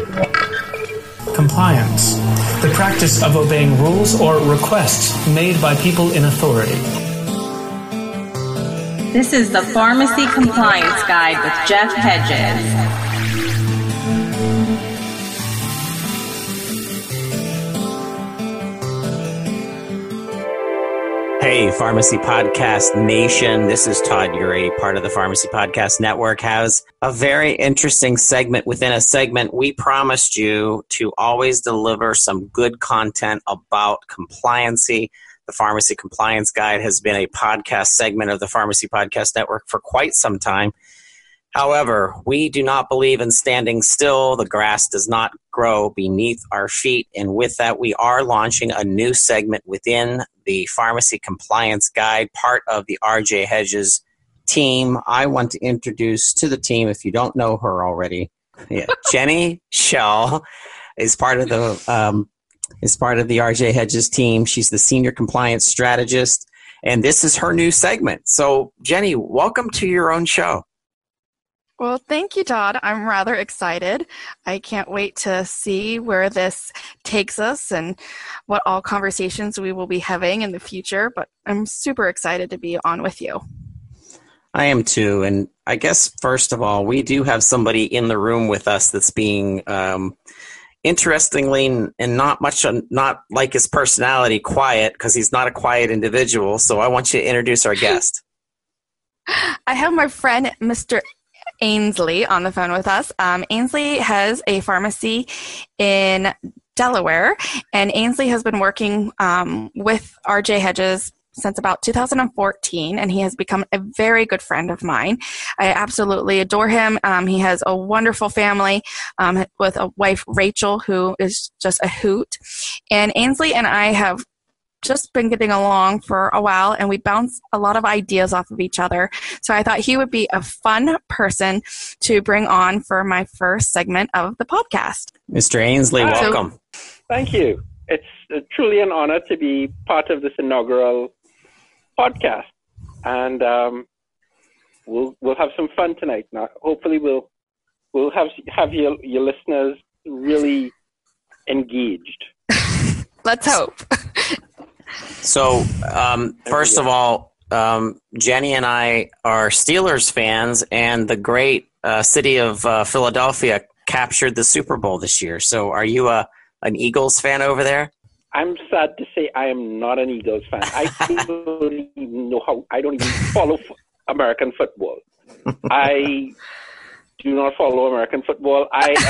Compliance. The practice of obeying rules or requests made by people in authority. This is the Pharmacy Compliance Guide with Jeff Hedges. Hey, Pharmacy Podcast Nation. This is Todd Eury, part of the Pharmacy Podcast Network. Has a very interesting segment within a segment. We promised you to always deliver some good content about compliancy. The Pharmacy Compliance Guide has been a podcast segment of the Pharmacy Podcast Network for quite some time. However, we do not believe in standing still. The grass does not grow beneath our feet. And with that, we are launching a new segment within the Pharmacy Compliance Guide, part of the RJ Hedges team. I want to introduce to the team, if you don't know her already, Jenny Schell is part of the RJ Hedges team. She's the senior compliance strategist, and this is her new segment. So, Jenny, welcome to your own show. Well, thank you, Todd. I'm rather excited. I can't wait to see where this takes us and what all conversations we will be having in the future, but I'm super excited to be on with you. I am too, and I guess, first of all, we do have somebody in the room with us that's being, interestingly, and not like his personality, quiet, because he's not a quiet individual, so I want you to introduce our guest. I have my friend, Mr. Ainsley, on the phone with us. Ainsley has a pharmacy in Delaware, and Ainsley has been working with RJ Hedges since about 2014, and he has become a very good friend of mine. I absolutely adore him. He has a wonderful family with a wife, Rachel, who is just a hoot. And Ainsley and I have just been getting along for a while, and we bounce a lot of ideas off of each other. So I thought he would be a fun person to bring on for my first segment of the podcast. Mr. Ainsley, welcome. Thank you. It's truly an honor to be part of this inaugural podcast, and we'll have some fun tonight. Now, hopefully, we'll have your listeners really engaged. Let's hope. So, first of all, Jenny and I are Steelers fans, and the great city of Philadelphia captured the Super Bowl this year. So, are you an Eagles fan over there? I'm sad to say I am not an Eagles fan. I don't even know how. I don't even follow American football. I do not follow American football.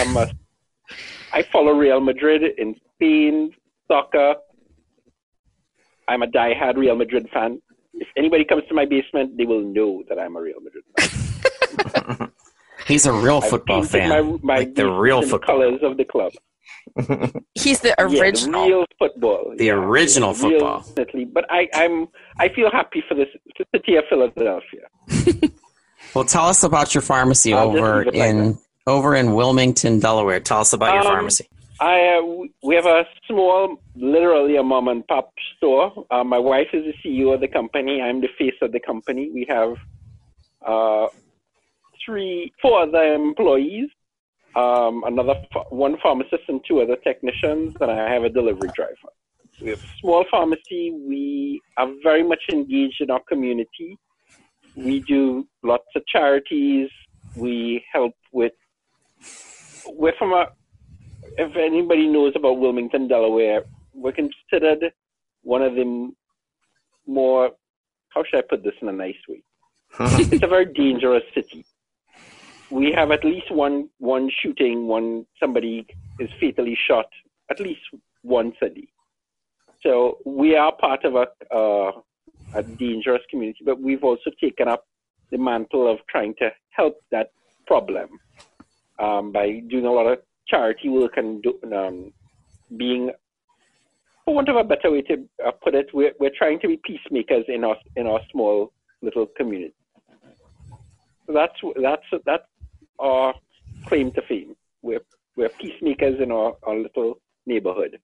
I follow Real Madrid in Spain, soccer. I'm a diehard Real Madrid fan. If anybody comes to my basement, they will know that I'm a Real Madrid fan. He's a real football fan. Like the real football colors of the club. He's the original. The real football. The original football. But I feel happy for the city of Philadelphia. Well, tell us about your pharmacy over in Wilmington, Delaware. Tell us about your pharmacy. We have a small, literally a mom and pop store. My wife is the CEO of the company. I'm the face of the company. We have 4 other employees, one pharmacist and 2 other technicians, and I have a delivery driver. We have a small pharmacy. We are very much engaged in our community. We do lots of charities. We help we're from if anybody knows about Wilmington, Delaware, we're considered one of the more, how should I put this in a nice way? It's a very dangerous city. We have at least one shooting, somebody is fatally shot at least once a day. So we are part of a dangerous community, but we've also taken up the mantle of trying to help that problem by doing a lot of charity work and being, for want of a better way to put it, we're trying to be peacemakers in our small little community. So that's our claim to fame. We're peacemakers in our little neighborhood.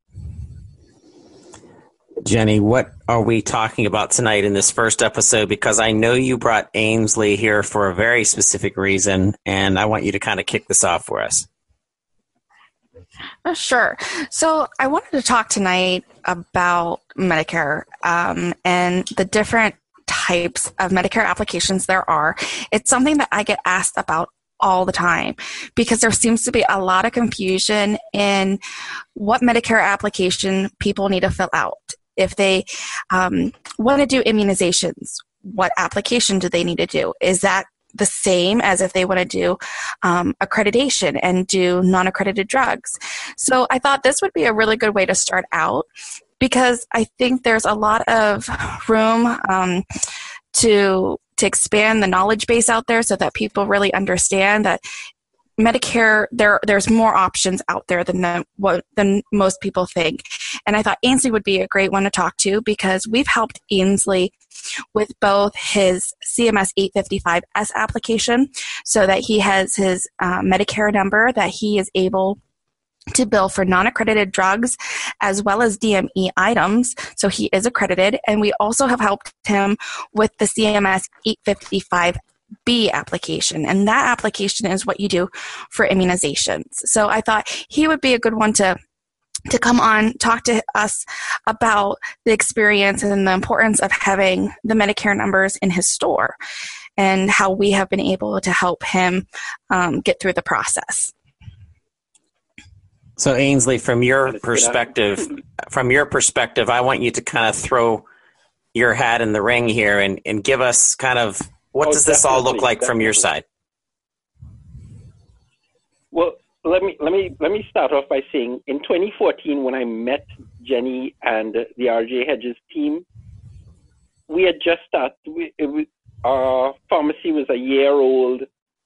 Jenny, what are we talking about tonight in this first episode? Because I know you brought Ainsley here for a very specific reason, and I want you to kind of kick this off for us. Sure. So I wanted to talk tonight about Medicare and the different types of Medicare applications there are. It's something that I get asked about all the time because there seems to be a lot of confusion in what Medicare application people need to fill out. If they want to do immunizations, what application do they need to do? Is that the same as if they want to do accreditation and do non-accredited drugs? So I thought this would be a really good way to start out because I think there's a lot of room to expand the knowledge base out there so that people really understand that Medicare, there's more options out there than most people think. And I thought Ainsley would be a great one to talk to because we've helped Ainsley with both his CMS 855S application so that he has his Medicare number that he is able to bill for non-accredited drugs as well as DME items. So he is accredited. And we also have helped him with the CMS 855B application. And that application is what you do for immunizations. So I thought he would be a good one to come on, talk to us about the experience and the importance of having the Medicare numbers in his store and how we have been able to help him get through the process. So Ainsley, from your perspective, I want you to kind of throw your hat in the ring here and give us kind of what does this all look like from your side? Well, let me start off by saying in 2014 when I met Jenny and the RJ Hedges team, we had just started. Our pharmacy was a year old.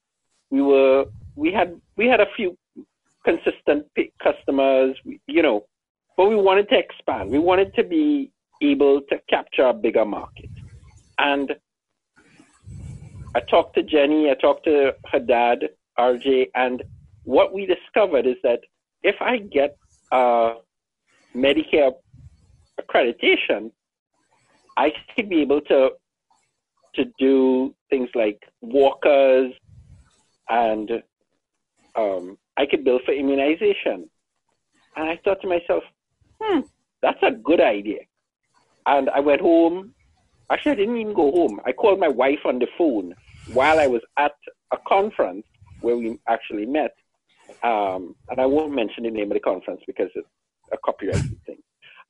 We had a few consistent customers, but we wanted to expand. We wanted to be able to capture a bigger market. And I talked to Jenny, I talked to her dad, RJ, and what we discovered is that if I get Medicare accreditation, I could be able to do things like walkers and I could bill for immunization. And I thought to myself, that's a good idea. And I went home. Actually, I didn't even go home. I called my wife on the phone while I was at a conference where we actually met. And I won't mention the name of the conference because it's a copyright thing.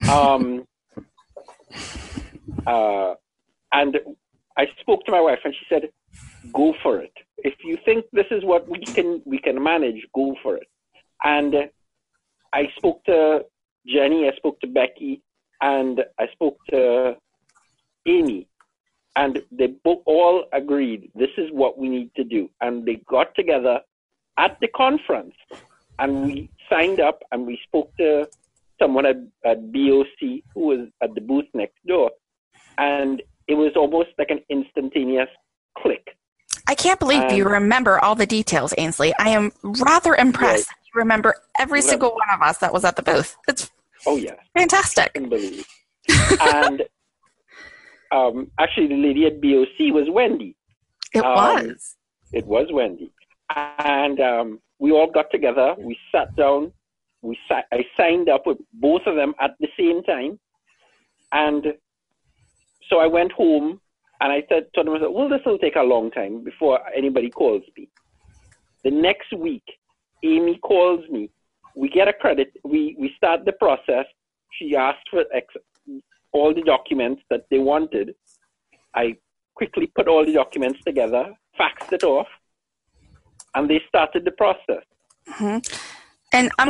And I spoke to my wife and she said, go for it. If you think this is what we can manage, go for it. And I spoke to Jenny, I spoke to Becky, and I spoke to Amy. And they both all agreed this is what we need to do. And they got together at the conference and we signed up and we spoke to someone at BOC who was at the booth next door. And it was almost like an instantaneous click. I can't believe you remember all the details, Ainsley. I am rather impressed that you remember every single one of us that was at the booth. It's fantastic. I can believe. And actually, the lady at BOC was Wendy. It was. It was Wendy. And we all got together. We sat down. I signed up with both of them at the same time. And so I went home. And I told myself, well, this will take a long time before anybody calls me. The next week, Amy calls me. We get a credit. We start the process. She asked for all the documents that they wanted. I quickly put all the documents together, faxed it off, and they started the process. Mm-hmm. And I'm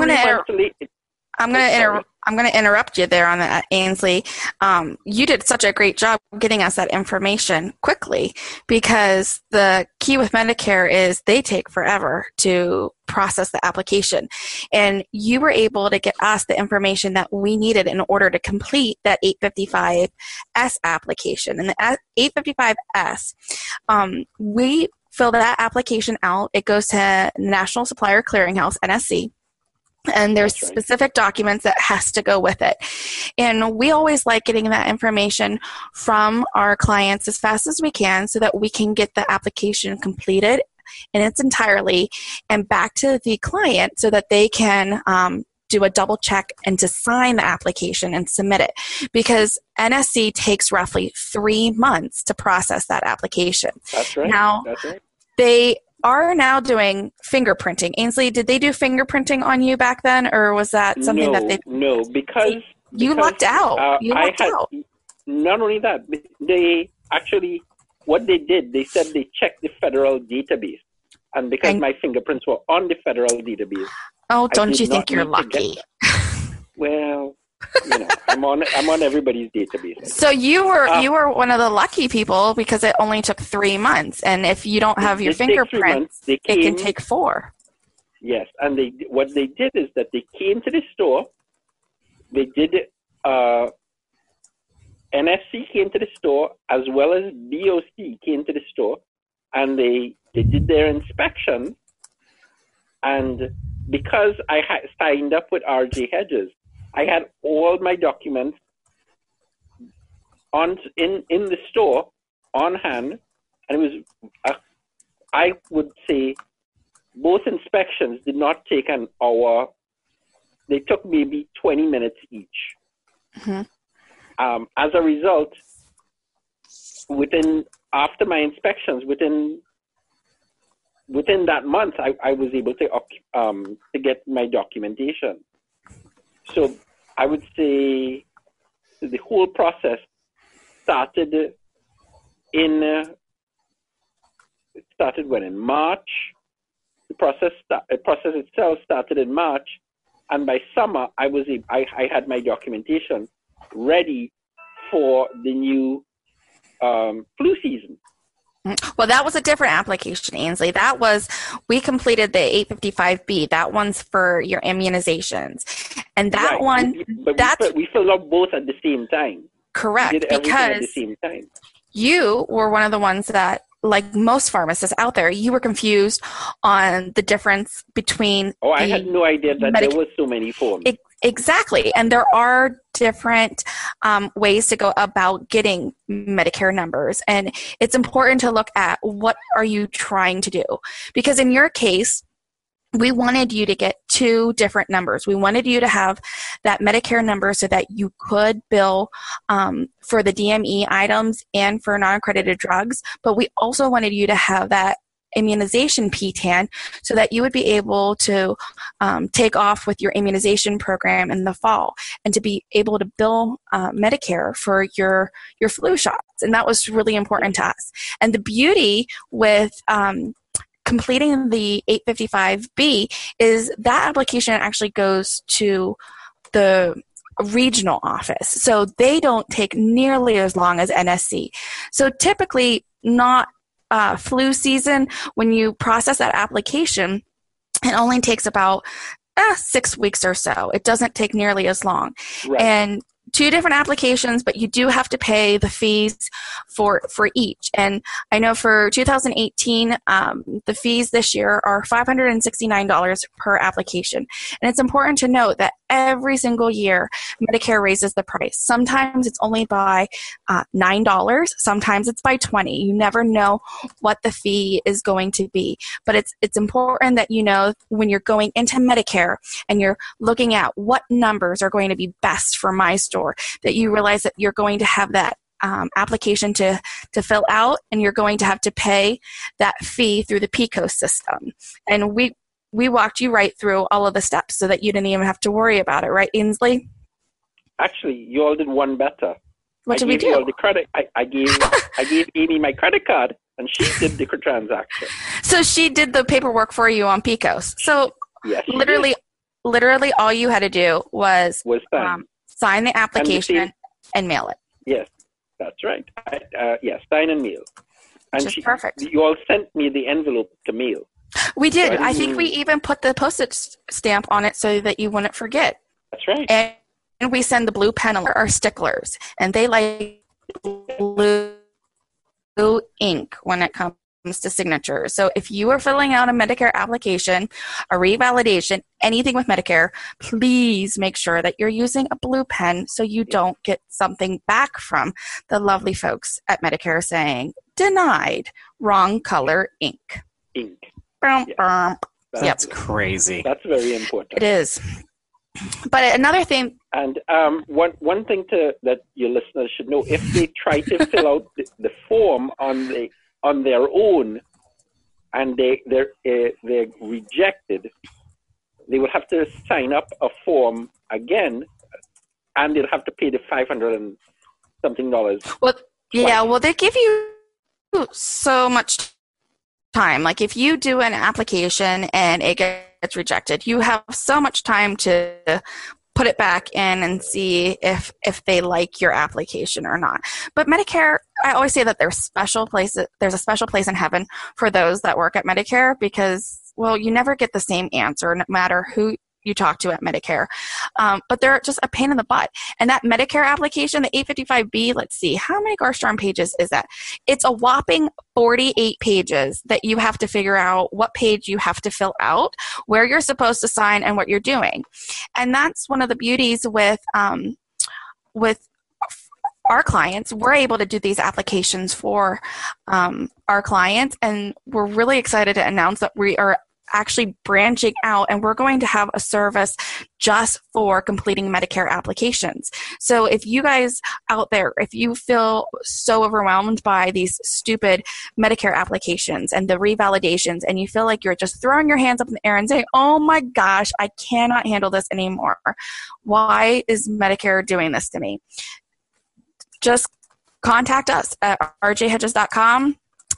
going to interrupt you there on that, Ainsley. You did such a great job getting us that information quickly because the key with Medicare is they take forever to process the application. And you were able to get us the information that we needed in order to complete that 855S application. And the 855S, we fill that application out. It goes to National Supplier Clearinghouse, NSC. And there's specific documents that has to go with it. And we always like getting that information from our clients as fast as we can so that we can get the application completed in its entirety and back to the client so that they can do a double check and to sign the application and submit it, because NSC takes roughly 3 months to process that application. That's right. Now, they are now doing fingerprinting. Ainsley, did they do fingerprinting on you back then, or was that something that they... No, because you lucked out. You lucked out. Not only that, they actually, what they did, they said they checked the federal database. And because my fingerprints were on the federal database... Oh, don't you think you're lucky? Well, I'm on everybody's database. So you were one of the lucky people because it only took 3 months, and if you don't have your fingerprints, it can take 4. Yes, and what they did is that they came to the store. They did NSC came to the store as well as BOC came to the store, and they did their inspection. And because I had signed up with RJ Hedges, I had all my documents in the store on hand, and it was I would say both inspections did not take an hour. They took maybe 20 minutes each. Mm-hmm. As a result, after my inspections, within that month, I was able to get my documentation. So I would say the whole process started in March. The process itself started in March, and by summer I had my documentation ready for the new flu season. Well, that was a different application, Ainsley. We completed the 855B. That one's for your immunizations. And that one, we filled out both at the same time. Correct. We did everything because at the same time. You were one of the ones that, like most pharmacists out there, you were confused on the difference between... Oh, I had no idea that there were so many forms. Exactly. And there are different ways to go about getting Medicare numbers. And it's important to look at what are you trying to do. Because in your case, we wanted you to get 2 different numbers. We wanted you to have that Medicare number so that you could bill for the DME items and for non-accredited drugs. But we also wanted you to have that immunization PTAN so that you would be able to take off with your immunization program in the fall and to be able to bill Medicare for your flu shots. And that was really important to us. And the beauty with completing the 855B is that application actually goes to the regional office. So they don't take nearly as long as NSC. So typically not flu season, when you process that application, it only takes about 6 weeks or so. It doesn't take nearly as long. Right. And 2 different applications, but you do have to pay the fees for each. And I know for 2018, the fees this year are $569 per application. And it's important to note that every single year, Medicare raises the price. Sometimes it's only by $9. Sometimes it's by $20. You never know what the fee is going to be. But it's important that you know when you're going into Medicare and you're looking at what numbers are going to be best for my store, that you realize that you're going to have that application to fill out, and you're going to have to pay that fee through the PICO system. And we walked you right through all of the steps so that you didn't even have to worry about it, right, Ainsley? Actually, you all did one better. What did we do? You all the credit. I gave Amy my credit card, and she did the transaction. So she did the paperwork for you on PICOs. So yes, literally all you had to do was sign the application and mail it. Yes, that's right. Yes, sign and mail. And Which is perfect. You all sent me the envelope to mail. We did. I think we even put the postage stamp on it so that you wouldn't forget. That's right. And we send the blue pen our sticklers, and they like blue ink when it comes to signatures. So if you are filling out a Medicare application, a revalidation, anything with Medicare, please make sure that you're using a blue pen so you don't get something back from the lovely folks at Medicare saying, denied, wrong color ink. Inc. Boom, Yeah. boom. That's crazy. That's very important. It is. But another thing. And one thing that your listeners should know: if they try to fill out the form on their own, and they're rejected, they will have to sign up a form again, and they'll have to pay the $500 and something. Well, yeah. Well, they give you so much time. Like if you do an application and it gets rejected, you have so much time to put it back in and see if they like your application or not. But Medicare, I always say that there's a special place in heaven for those that work at Medicare because, well, you never get the same answer no matter who you talk to at Medicare. But they're just a pain in the butt. And that Medicare application, the 855B, let's see, how many Garstron pages is that? It's a whopping 48 pages that you have to figure out what page you have to fill out, where you're supposed to sign, and what you're doing. And that's one of the beauties with our clients. We're able to do these applications for our clients, and we're really excited to announce that we are actually branching out, and we're going to have a service just for completing Medicare applications. So if you guys out there, if you feel so overwhelmed by these stupid Medicare applications and the revalidations, and you feel like you're just throwing your hands up in the air and saying, oh my gosh, I cannot handle this anymore. Why is Medicare doing this to me? Just contact us at rjhedges.com.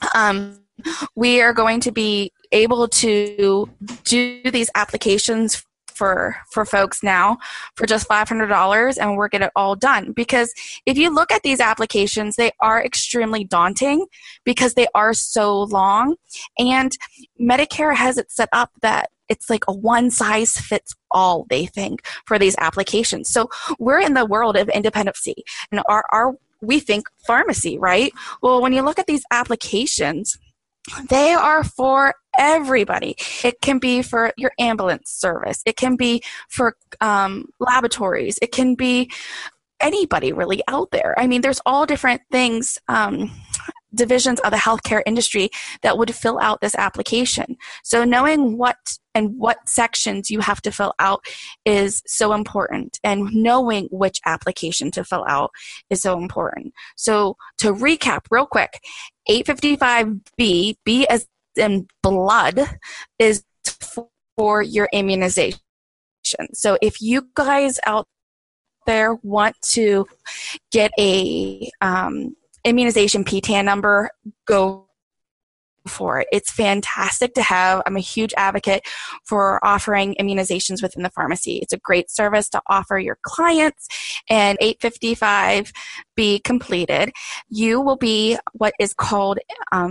We are going to be able to do these applications for folks now for just $500, and we'll get it all done. Because if you look at these applications, they are extremely daunting because they are so long, and Medicare has it set up that it's like a one-size-fits-all, they think, for these applications. So we're in the world of independency, and we think pharmacy, right? Well, when you look at these applications, they are for everybody. It can be for your ambulance service. It can be for laboratories. It can be anybody really out there. I mean, there's all different things, divisions of the healthcare industry that would fill out this application. So knowing what sections you have to fill out is so important, and knowing which application to fill out is so important. So to recap real quick, 855B, B as in blood, is for your immunization. So if you guys out there want to get a immunization PTAN number, go for it. It's fantastic to have. I'm a huge advocate for offering immunizations within the pharmacy. It's a great service to offer your clients. And 855B completed, you will be what is called,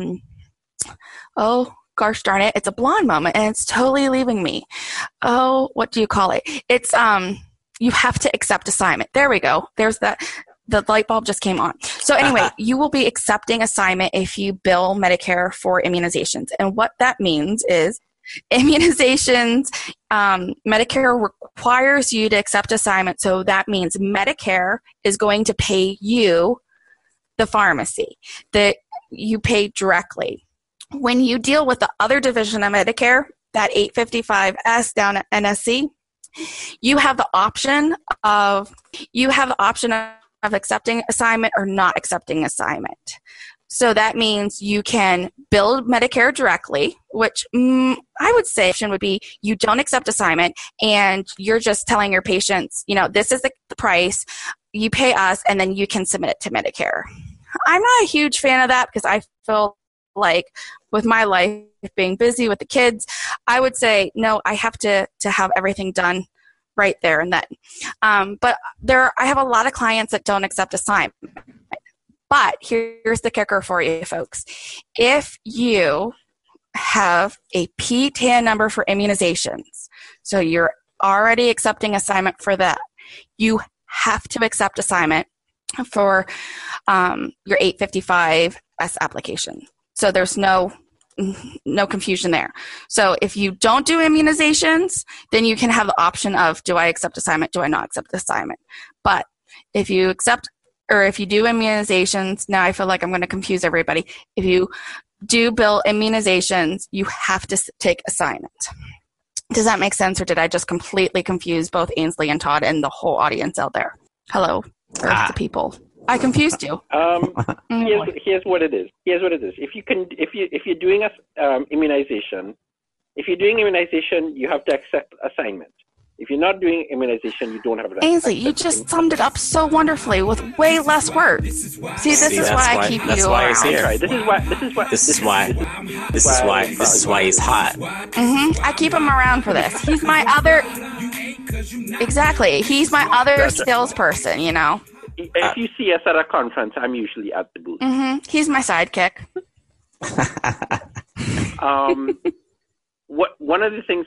oh gosh darn it, it's a blonde moment and it's totally leaving me. Oh, what do you call it? It's you have to accept assignment. There we go. There's that. The light bulb just came on. So anyway, you will be accepting assignment if you bill Medicare for immunizations. And what that means is immunizations, Medicare requires you to accept assignment. So that means Medicare is going to pay you, the pharmacy, that you pay directly. When you deal with the other division of Medicare, that 855S down at NSC, you have the option of accepting assignment or not accepting assignment. So that means you can bill Medicare directly, which I would say would be you don't accept assignment and you're just telling your patients, this is the price, you pay us, and then you can submit it to Medicare. I'm not a huge fan of that because I feel like with my life being busy with the kids, I would say, no, I have to have everything done right there and then. But I have a lot of clients that don't accept assignment. But here's the kicker for you folks. If you have a PTAN number for immunizations, so you're already accepting assignment for that, you have to accept assignment for your 855S application. So there's no confusion there. So if you don't do immunizations, then you can have the option of, do I accept assignment? Do I not accept assignment? But if you accept, or if you do immunizations, now I feel like I'm going to confuse everybody. If you do bill immunizations, you have to take assignment. Does that make sense, or did I just completely confuse both Ainsley and Todd and the whole audience out there? Hello, Earth people. I confused you. Here's what it is. If you're doing immunization, you have to accept assignment. If you're not doing immunization, you don't have to. Ainsley, you just summed it up so wonderfully with way less words. See, this is why I keep you around. He's here. This is why he's hot. I keep him around for this. He's my other. Exactly. He's my other salesperson. You know. If you see us at a conference, I'm usually at the booth. He's my sidekick. One of the things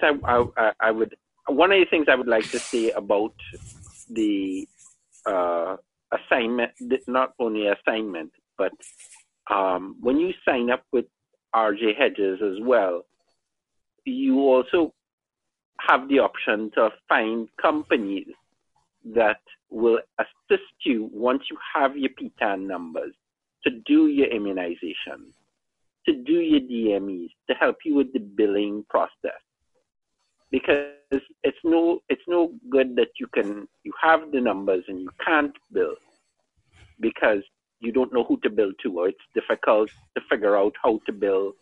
I would like to say about the assignment, not only assignment, but when you sign up with RJ Hedges as well, you also have the option to find companies that will assist you once you have your PTAN numbers to do your immunization, to do your DMEs, to help you with the billing process. Because it's no good that you have the numbers and you can't bill because you don't know who to bill to, or it's difficult to figure out how to bill.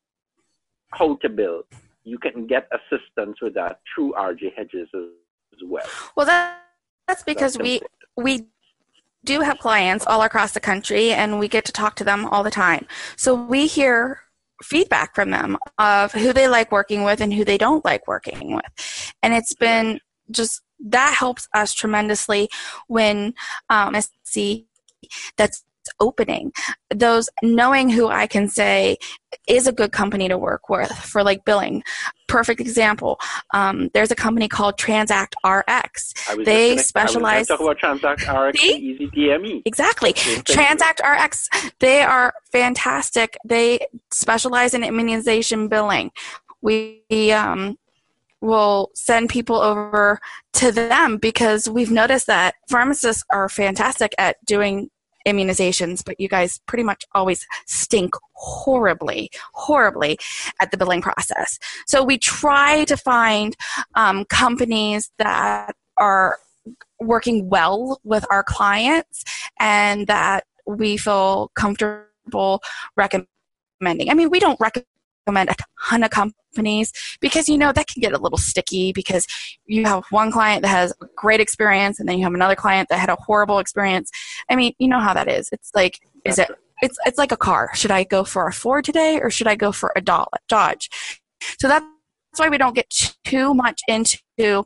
You can get assistance with that through RJ Hedges as well. Well, that's because we do have clients all across the country, and we get to talk to them all the time. So we hear feedback from them of who they like working with and who they don't like working with. And it's been just, that helps us tremendously when I see that's opening. Those, knowing who I can say is a good company to work with for like billing. Perfect example. There's a company called Transact RX. They specialize. I was talk about Transact RX and Easy DME. Exactly. Transact RX. They are fantastic. They specialize in immunization billing. We will send people over to them because we've noticed that pharmacists are fantastic at doing immunizations, but you guys pretty much always stink horribly at the billing process. So we try to find companies that are working well with our clients and that we feel comfortable recommending. I mean, we don't recommend a ton of companies because, that can get a little sticky because you have one client that has a great experience and then you have another client that had a horrible experience. I mean, you know how that is. It's like, it's like a car. Should I go for a Ford today or should I go for a Dodge? So that's why we don't get too much into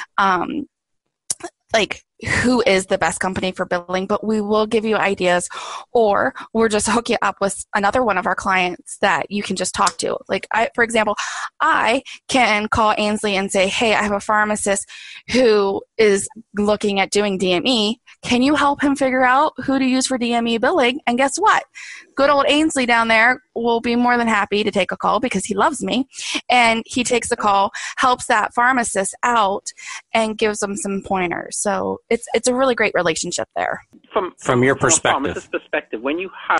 like who is the best company for billing, but we will give you ideas, or we'll just hook you up with another one of our clients that you can just talk to. Like for example, I can call Ainsley and say, hey, I have a pharmacist who is looking at doing DME. Can you help him figure out who to use for DME billing? And guess what? Good old Ainsley down there will be more than happy to take a call because he loves me. And he takes the call, helps that pharmacist out, and gives them some pointers. So it's a really great relationship there. From your perspective. From a pharmacist's perspective, when you have,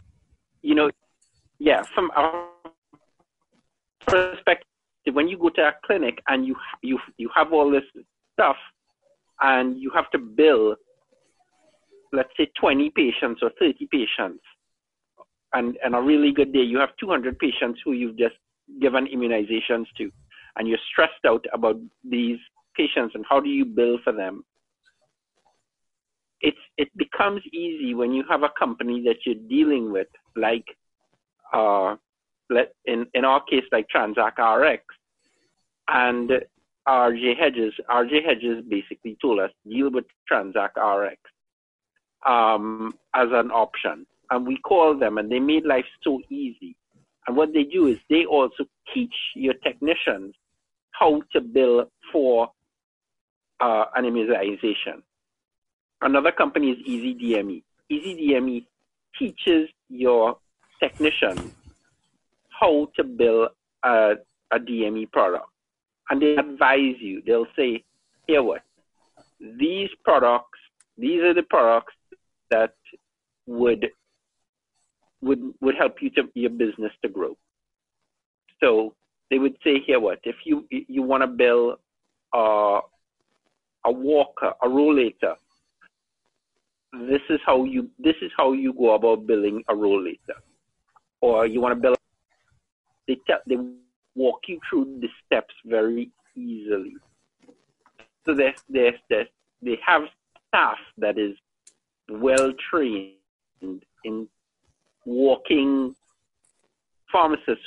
from our perspective, when you go to a clinic and you have all this stuff and you have to bill, let's say 20 patients or 30 patients, and a really good day, you have 200 patients who you've just given immunizations to, and you're stressed out about these patients and how do you bill for them. It becomes easy when you have a company that you're dealing with, like in our case, like Transact RX and RJ Hedges. RJ Hedges basically told us deal with Transact RX as an option, and we called them, and they made life so easy. And what they do is they also teach your technicians how to bill for an immunization. Another company is Easy DME. Easy DME teaches your technicians how to bill a DME product. And they advise you. They'll say, here what? These are the products that would would help your business to grow. So they would say here, what if you want to build a walker, a rollator? This is how you go about building a rollator. Or you want to build. They walk you through the steps very easily. So they have staff that is well trained in walking pharmacists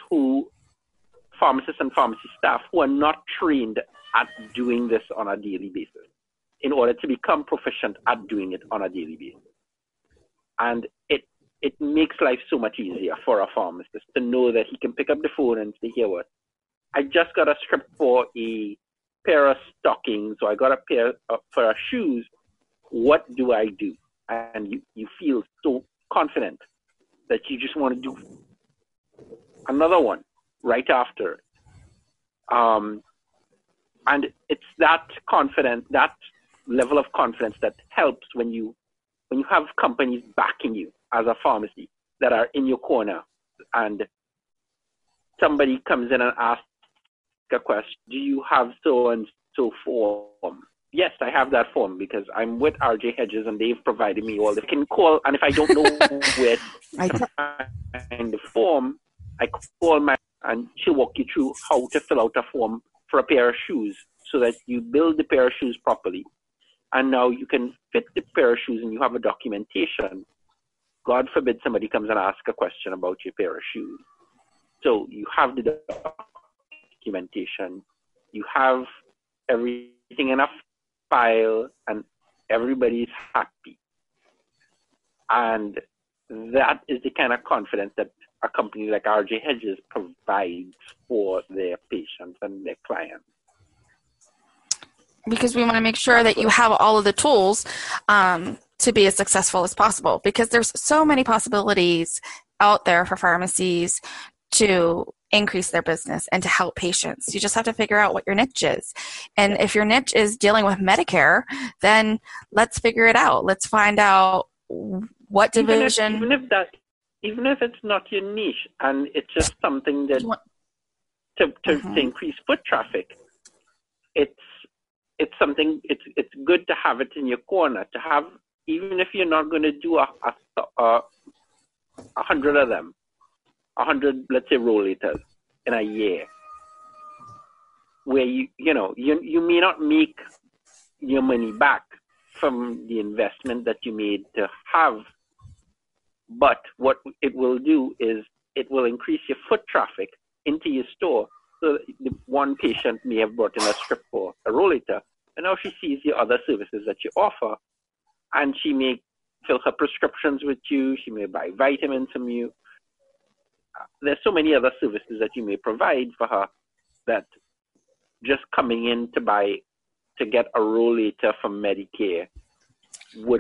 and pharmacy staff who are not trained at doing this on a daily basis in order to become proficient at doing it on a daily basis. And it makes life so much easier for a pharmacist to know that he can pick up the phone and say, here, what? I just got a script for a pair of stockings, or I got a pair for shoes. What do I do? And you feel so confident that you just want to do another one right after. And it's that confidence, that level of confidence that helps when you have companies backing you as a pharmacy that are in your corner, and somebody comes in and asks a question, do you have so and so form? Yes, I have that form because I'm with RJ Hedges and they've provided me all. They can call, and if I don't know where to find the form, I call and she'll walk you through how to fill out a form for a pair of shoes so that you build the pair of shoes properly. And now you can fit the pair of shoes and you have a documentation. God forbid somebody comes and asks a question about your pair of shoes. So you have the documentation, you have everything in a file, and everybody's happy. And that is the kind of confidence that a company like RJ Hedges provides for their patients and their clients. Because we want to make sure that you have all of the tools to be as successful as possible, because there's so many possibilities out there for pharmacies to increase their business and to help patients. You just have to figure out what your niche is. And if your niche is dealing with Medicare, then let's figure it out. Let's find out what division. Even if it's not your niche and it's just something that to increase foot traffic, it's something, it's good to have it in your corner, to have, even if you're not going to do 100 of them, 100, let's say, rollators in a year, where you may not make your money back from the investment that you made to have, but what it will do is it will increase your foot traffic into your store. So the one patient may have brought in a script for a rollator, and now she sees the other services that you offer, and she may fill her prescriptions with you. She may buy vitamins from you. There's so many other services that you may provide for her that just coming in to get a rollator from Medicare would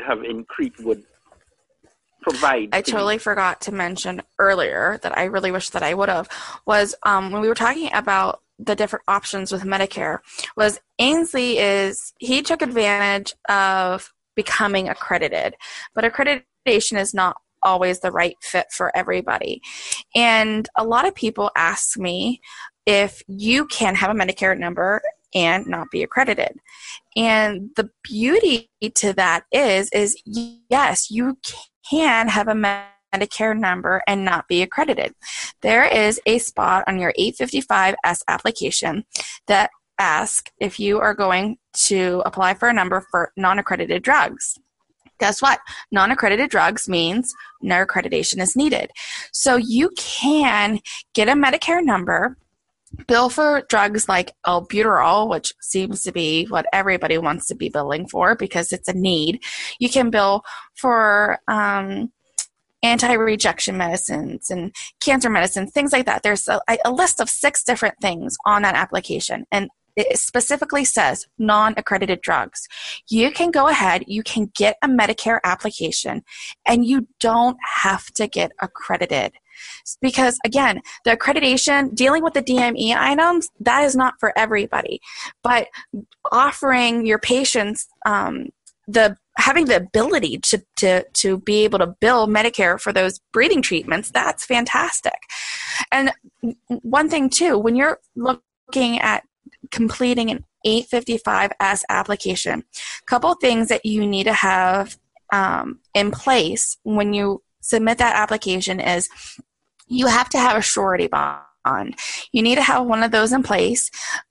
provide. I totally forgot to mention earlier that I really wish that I would have was when we were talking about the different options with Medicare, was Ainsley he took advantage of becoming accredited, but accreditation is not always the right fit for everybody. And a lot of people ask me if you can have a Medicare number and not be accredited. And the beauty to that is yes, you can have a Medicare number and not be accredited. There is a spot on your 855S application that asks if you are going to apply for a number for non-accredited drugs. Guess what? Non-accredited drugs means no accreditation is needed. So you can get a Medicare number, bill for drugs like albuterol, which seems to be what everybody wants to be billing for because it's a need. You can bill for anti-rejection medicines and cancer medicines, things like that. There's a list of 6 different things on that application, and it specifically says non-accredited drugs. You can go ahead, you can get a Medicare application, and you don't have to get accredited. Because, again, the accreditation, dealing with the DME items, that is not for everybody. But offering your patients having the ability to be able to bill Medicare for those breathing treatments, that's fantastic. And one thing too, when you're looking at completing an 855S application, a couple things that you need to have in place when you submit that application is you have to have a surety bond. You need to have one of those in place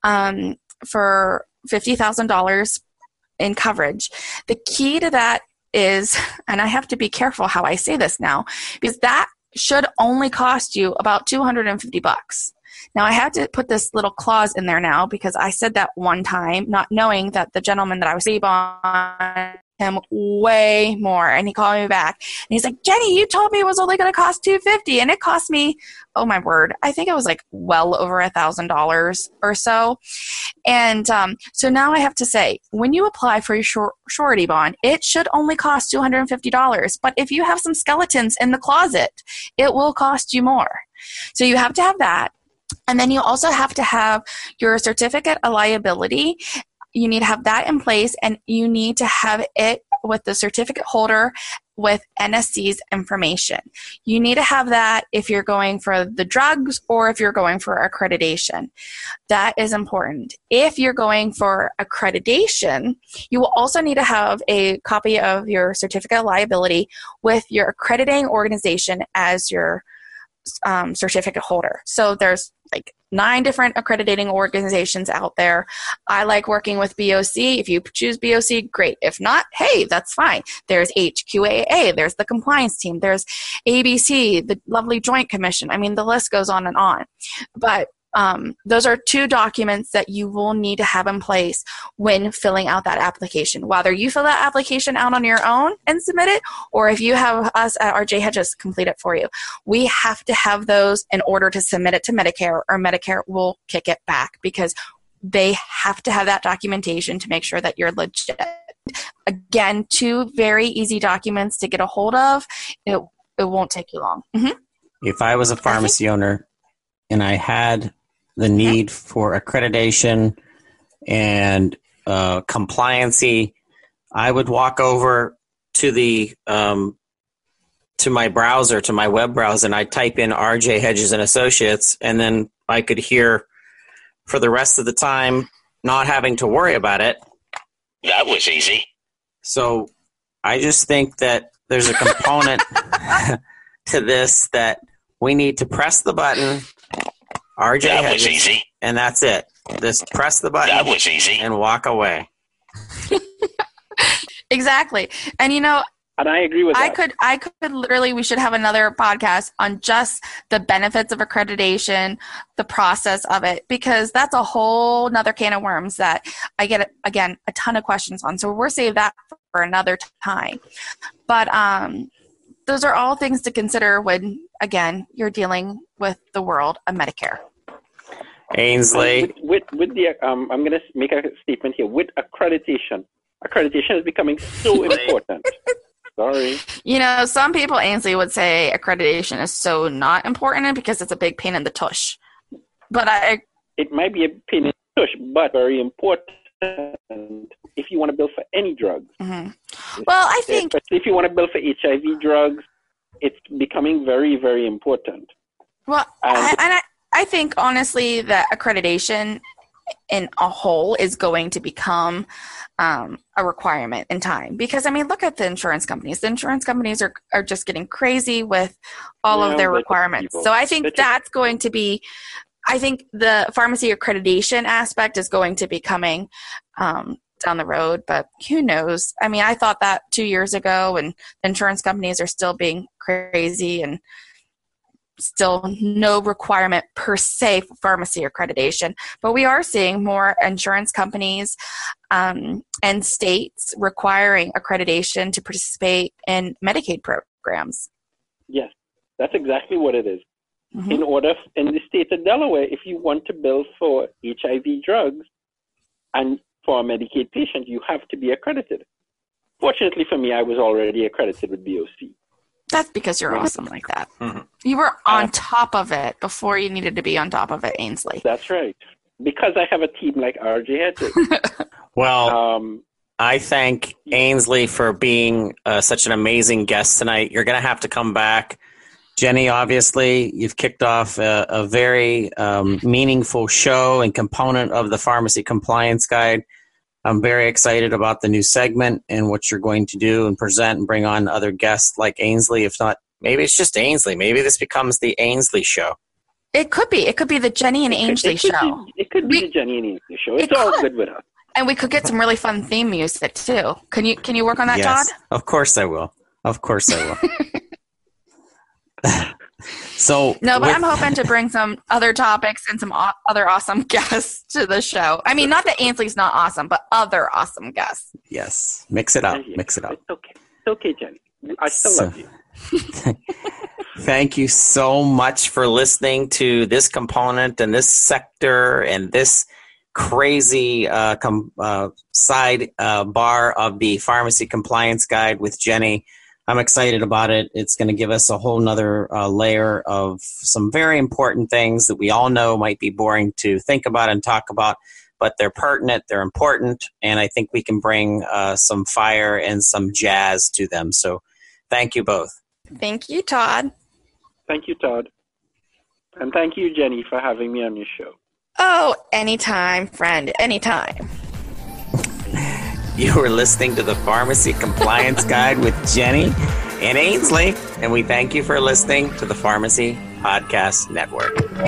for $50,000 in coverage. The key to that is, and I have to be careful how I say this now, because that should only cost you about $250. Now, I had to put this little clause in there now because I said that one time, not knowing that the gentleman that I was on him way more, and he called me back and he's like, Jenny, you told me it was only going to cost $250, and it cost me, oh my word, I think it was like well over $1,000 or so. And so now I have to say, when you apply for your surety bond, it should only cost $250, but if you have some skeletons in the closet, it will cost you more. So you have to have that. And then you also have to have your certificate of liability. You need to have that in place, and you need to have it with the certificate holder with NSC's information. You need to have that if you're going for the drugs or if you're going for accreditation. That is important. If you're going for accreditation, you will also need to have a copy of your certificate of liability with your accrediting organization as your certificate holder. So there's like 9 different accrediting organizations out there. I like working with BOC. If you choose BOC, great. If not, hey, that's fine. There's HQAA. There's the compliance team. There's ABC, the lovely Joint Commission. I mean, the list goes on and on. But those are 2 documents that you will need to have in place when filling out that application. Whether you fill that application out on your own and submit it, or if you have us at RJ Hedges complete it for you. We have to have those in order to submit it to Medicare, or Medicare will kick it back because they have to have that documentation to make sure that you're legit. Again, 2 very easy documents to get a hold of. It won't take you long. Mm-hmm. If I was a pharmacy owner and I had the need for accreditation and compliancy, I would walk over to the to my browser, to my web browser, and I'd type in RJ Hedges and Associates, and then I could hear for the rest of the time, not having to worry about it. That was easy. So I just think that there's a component to this that we need to press the button. RJ that Hedges, was easy. And that's it. Just press the button. That was easy. And walk away. Exactly. And you know, and I agree with that. I could literally, we should have another podcast on just the benefits of accreditation, the process of it, because that's a whole nother can of worms that I get, again, a ton of questions on. So we'll save that for another time. But those are all things to consider when, again, you're dealing with the world of Medicare. Ainsley. With the, I'm going to make a statement here. With accreditation is becoming so important. Sorry. You know, some people, Ainsley, would say accreditation is so not important because it's a big pain in the tush. But it might be a pain in the tush, but very important if you want to bill for any drugs. Mm-hmm. Well, I think, especially if you want to bill for HIV drugs, it's becoming very, very important. Well, I think honestly that accreditation in a whole is going to become a requirement in time, because I mean, look at the insurance companies. The insurance companies are just getting crazy with all of their requirements. So I think that's going to be, I think the pharmacy accreditation aspect is going to be coming down the road, but who knows? I mean, I thought that 2 years ago, and insurance companies are still being crazy and still no requirement per se for pharmacy accreditation. But we are seeing more insurance companies and states requiring accreditation to participate in Medicaid programs. Yes, that's exactly what it is. Mm-hmm. In the state of Delaware, if you want to bill for HIV drugs and for a Medicaid patient, you have to be accredited. Fortunately for me, I was already accredited with BOC. That's because you're awesome like that. Mm-hmm. You were on top of it before you needed to be on top of it, Ainsley. That's right. Because I have a team like RJ Hedges. Well, I thank Ainsley for being such an amazing guest tonight. You're going to have to come back. Jenny, obviously, you've kicked off a very meaningful show and component of the Pharmacy Compliance Guide. I'm very excited about the new segment and what you're going to do and present and bring on other guests like Ainsley. If not, maybe it's just Ainsley. Maybe this becomes the Ainsley show. It could be. It could be the Jenny and Ainsley show. It could be the Jenny and Ainsley show. It's all good with us. And we could get some really fun theme music too. Can you work on that, Yes, Todd? of course I will. Of course I will. So no, but I'm hoping to bring some other topics and some other awesome guests to the show. I mean, not that Ainsley's not awesome, but other awesome guests. Yes, mix it up. Mix it up. It's okay. It's okay, Jenny. I still love you. Thank you so much for listening to this component and this sector and this crazy side bar of the Pharmacy Compliance Guide with Jenny. I'm excited about it. It's going to give us a whole nother layer of some very important things that we all know might be boring to think about and talk about, but they're pertinent, they're important, and I think we can bring some fire and some jazz to them. So thank you both. Thank you, Todd. Thank you, Todd. And thank you, Jenny, for having me on your show. Oh, anytime, friend, anytime. You were listening to the Pharmacy Compliance Guide with Jenny and Ainsley, and we thank you for listening to the Pharmacy Podcast Network.